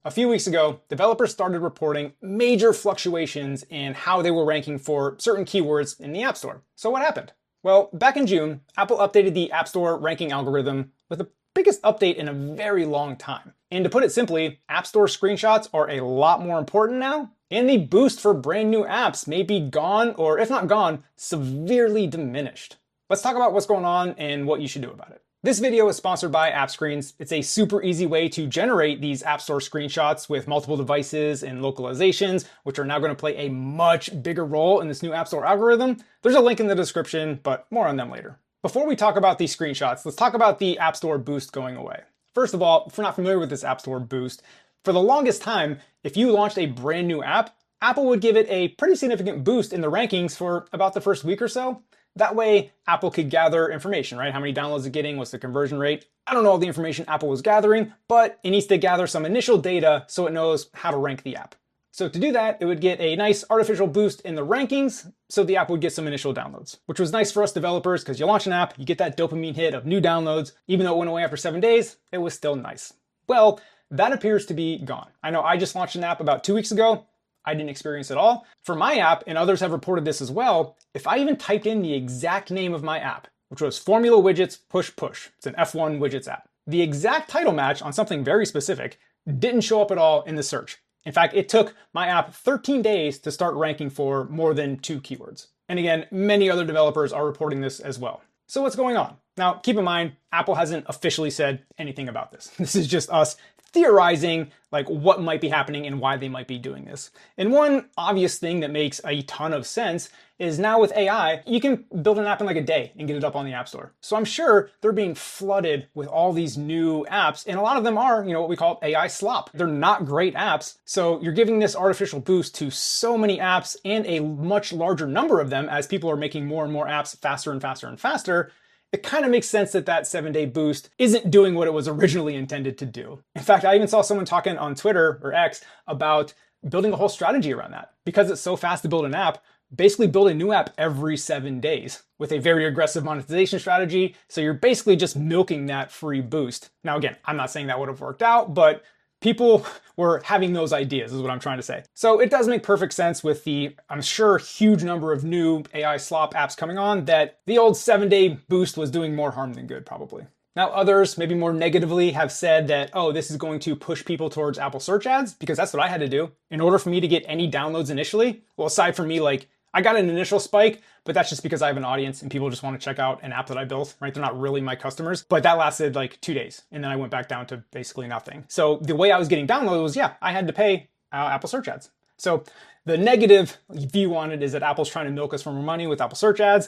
A few weeks ago, developers started reporting major fluctuations in how they were ranking for certain keywords in the App Store. So what happened? Well, back in June, Apple updated the App Store ranking algorithm with the biggest update in a very long time. And to put it simply, App Store screenshots are a lot more important now, and the boost for brand new apps may be gone, or if not gone, severely diminished. Let's talk about what's going on and what you should do about it. This video is sponsored by AppScreens. It's a super easy way to generate these App Store screenshots with multiple devices and localizations, which are now going to play a much bigger role in this new App Store algorithm. There's a link in the description, but more on them later. Before we talk about these screenshots, let's talk about the App Store boost going away. First of all, if you're not familiar with this App Store boost, for the longest time, if you launched a brand new app, Apple would give it a pretty significant boost in the rankings for about the first week or so. That way, Apple could gather information, right? How many downloads it's getting, what's the conversion rate? I don't know all the information Apple was gathering, but it needs to gather some initial data so it knows how to rank the app. So to do that, it would get a nice artificial boost in the rankings so the app would get some initial downloads, which was nice for us developers because you launch an app, you get that dopamine hit of new downloads. Even though it went away after 7 days, it was still nice. Well, that appears to be gone. I know I just launched an app about 2 weeks ago. I didn't experience it all. For my app, and others have reported this as well, if I even typed in the exact name of my app, which was Formula Widgets Push Push, it's an F1 widgets app, the exact title match on something very specific didn't show up at all in the search. In fact, it took my app 13 days to start ranking for more than 2 keywords. And again, many other developers are reporting this as well. So what's going on? Now, keep in mind, Apple hasn't officially said anything about this. This is just us theorizing like what might be happening and why they might be doing this. And one obvious thing that makes a ton of sense is now with AI, you can build an app in like a day and get it up on the App Store. So I'm sure they're being flooded with all these new apps, and a lot of them are, what we call AI slop. They're not great apps. So you're giving this artificial boost to so many apps and a much larger number of them as people are making more and more apps faster and faster and faster. It kind of makes sense that that 7-day boost isn't doing what it was originally intended to do. In fact, I even saw someone talking on Twitter or X about building a whole strategy around that. Because it's so fast to build an app, basically build a new app every 7 days with a very aggressive monetization strategy. So you're basically just milking that free boost. Now, again, I'm not saying that would have worked out, but people were having those ideas is what I'm trying to say. So it does make perfect sense with the, I'm sure, huge number of new AI slop apps coming on that the old 7-day boost was doing more harm than good, probably. Now, others, maybe more negatively, have said that, oh, this is going to push people towards Apple search ads, because that's what I had to do. In order for me to get any downloads initially, well, aside from me, I got an initial spike, but that's just because I have an audience and people just want to check out an app that I built, right? They're not really my customers, but that lasted 2 days. And then I went back down to basically nothing. So the way I was getting downloads was, I had to pay Apple search ads. So the negative view on it is that Apple's trying to milk us for more money with Apple search ads.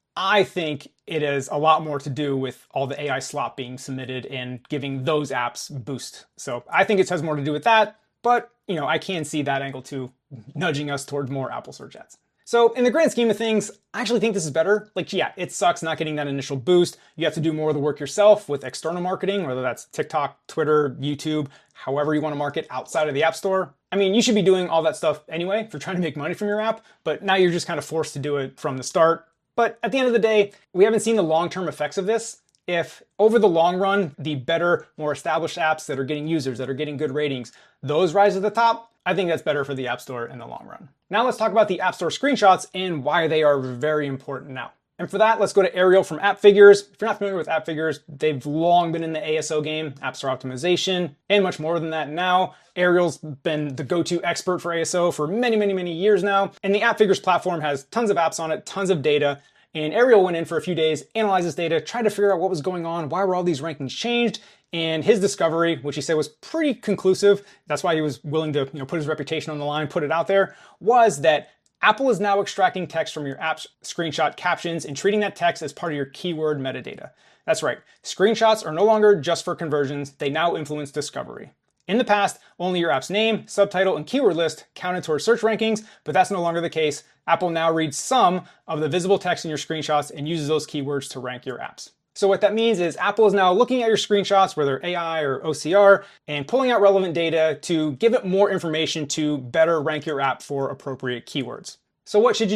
I think it has a lot more to do with all the AI slop being submitted and giving those apps boost. So I think it has more to do with that, but I can see that angle too, nudging us towards more Apple search ads. So in the grand scheme of things, I actually think this is better. It sucks not getting that initial boost. You have to do more of the work yourself with external marketing, whether that's TikTok, Twitter, YouTube, however you want to market outside of the App Store. I mean, you should be doing all that stuff anyway if you're trying to make money from your app, but now you're just kind of forced to do it from the start. But at the end of the day, we haven't seen the long-term effects of this. If over the long run, the better, more established apps that are getting users, that are getting good ratings, those rise to the top, I think that's better for the App Store in the long run. Now let's talk about the App Store screenshots and why they are very important now. And for that, let's go to Ariel from AppFigures. If you're not familiar with AppFigures, they've long been in the ASO game, App Store optimization, and much more than that now. Ariel's been the go-to expert for ASO for many, many, many years now. And the AppFigures platform has tons of apps on it, tons of data. And Ariel went in for a few days, analyzed this data, tried to figure out what was going on, why were all these rankings changed, and his discovery, which he said was pretty conclusive, that's why he was willing to put his reputation on the line, put it out there, was that Apple is now extracting text from your app's screenshot captions and treating that text as part of your keyword metadata. That's right, screenshots are no longer just for conversions, they now influence discovery. In the past, only your app's name, subtitle, and keyword list counted towards search rankings, but that's no longer the case. Apple now reads some of the visible text in your screenshots and uses those keywords to rank your apps. So what that means is Apple is now looking at your screenshots, whether AI or OCR, and pulling out relevant data to give it more information to better rank your app for appropriate keywords. So what should you do?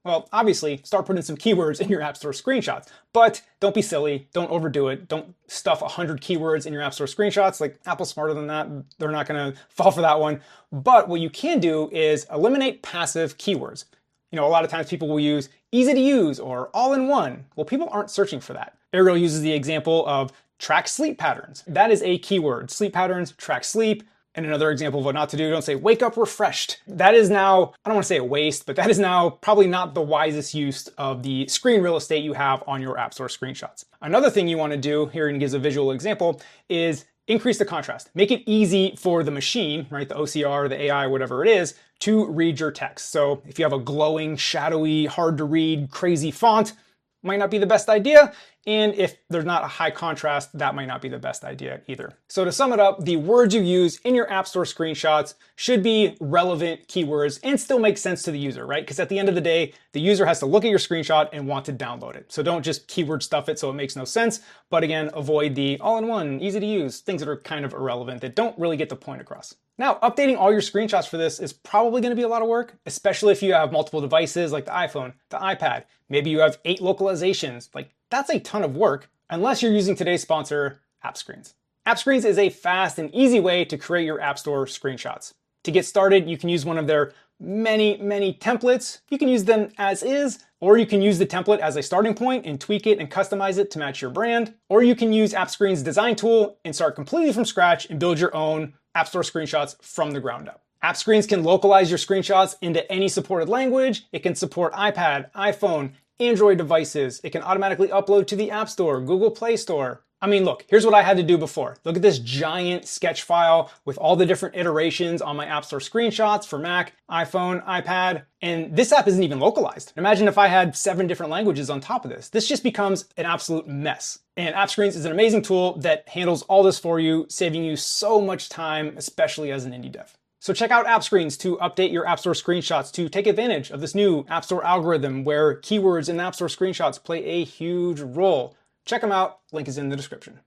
Well, obviously, start putting some keywords in your App Store screenshots, but don't be silly, don't overdo it, don't stuff 100 keywords in your App Store screenshots. Like, Apple's smarter than that, they're not gonna fall for that one. But what you can do is eliminate passive keywords. You know, a lot of times people will use easy to use or all in one. Well, people aren't searching for that. Ariel uses the example of track sleep patterns. That is a keyword. Sleep patterns, track sleep. And another example of what not to do, don't say wake up refreshed. That is now, I don't want to say a waste, but that is now probably not the wisest use of the screen real estate you have on your App Store screenshots. Another thing you want to do, here and gives a visual example, is increase the contrast. Make it easy for the machine, right, the OCR, the AI, whatever it is, to read your text. So if you have a glowing, shadowy, hard to read, crazy font, might not be the best idea. And if there's not a high contrast, that might not be the best idea either. So to sum it up, the words you use in your App Store screenshots should be relevant keywords and still make sense to the user, right? Because at the end of the day, the user has to look at your screenshot and want to download it. So don't just keyword stuff it so it makes no sense. But again, avoid the all-in-one, easy to use, things that are kind of irrelevant that don't really get the point across. Now, updating all your screenshots for this is probably going to be a lot of work, especially if you have multiple devices like the iPhone, the iPad. Maybe you have 8 localizations. Like, that's a ton of work, unless you're using today's sponsor, AppScreens. AppScreens is a fast and easy way to create your App Store screenshots. To get started, you can use one of their many templates. You can use them as is, or you can use the template as a starting point and tweak it and customize it to match your brand. Or you can use AppScreens design tool and start completely from scratch and build your own App Store screenshots from the ground up. AppScreens can localize your screenshots into any supported language. It can support iPad, iPhone, Android devices. It can automatically upload to the App Store, Google Play Store. I mean, look, here's what I had to do before. Look at this giant sketch file with all the different iterations on my App Store screenshots for Mac, iPhone, iPad, and this app isn't even localized. Imagine if I had 7 different languages on top of this. This just becomes an absolute mess. And AppScreens is an amazing tool that handles all this for you, saving you so much time, especially as an indie dev. So check out AppScreens to update your App Store screenshots to take advantage of this new App Store algorithm where keywords in App Store screenshots play a huge role. Check them out, link is in the description.